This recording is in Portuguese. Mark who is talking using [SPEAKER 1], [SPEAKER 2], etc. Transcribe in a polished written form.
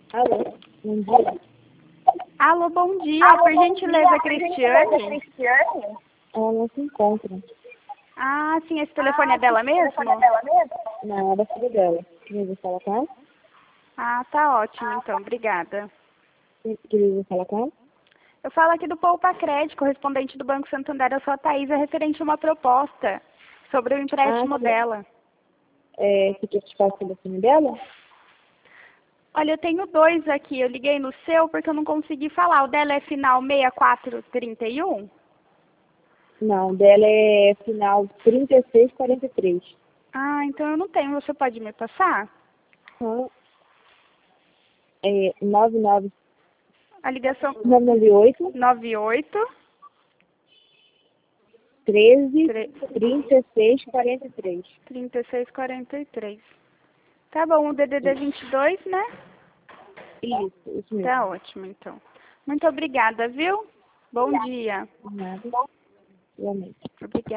[SPEAKER 1] Alô, bom dia.
[SPEAKER 2] Alô, bom dia. Por gentileza, Cristiane?
[SPEAKER 1] Ela não se encontra.
[SPEAKER 2] Ah, sim, esse telefone é dela mesmo?
[SPEAKER 1] Não, é da filha dela. Queria falar com ela?
[SPEAKER 2] Ah, tá ótimo, então. Obrigada.
[SPEAKER 1] Queria falar com ela?
[SPEAKER 2] Eu falo aqui do Poupa Crédito, correspondente do Banco Santander. Eu sou a Thaís, é referente a uma proposta sobre o empréstimo
[SPEAKER 1] sim.
[SPEAKER 2] dela.
[SPEAKER 1] Você quer te passar o telefone dela?
[SPEAKER 2] Olha, eu tenho dois aqui. Eu liguei no seu porque eu não consegui falar. O dela é final 6431?
[SPEAKER 1] Não, dela é final 3643.
[SPEAKER 2] Ah, então eu não tenho. Você pode me passar?
[SPEAKER 1] É 99
[SPEAKER 2] A ligação
[SPEAKER 1] 998
[SPEAKER 2] 98
[SPEAKER 1] 13 36 43.
[SPEAKER 2] 3643. Tá bom, o DDD 22, né?
[SPEAKER 1] Isso mesmo.
[SPEAKER 2] Tá ótimo, então. Muito obrigada, viu? Bom dia.
[SPEAKER 1] Nada. Igualmente.
[SPEAKER 2] Obrigada.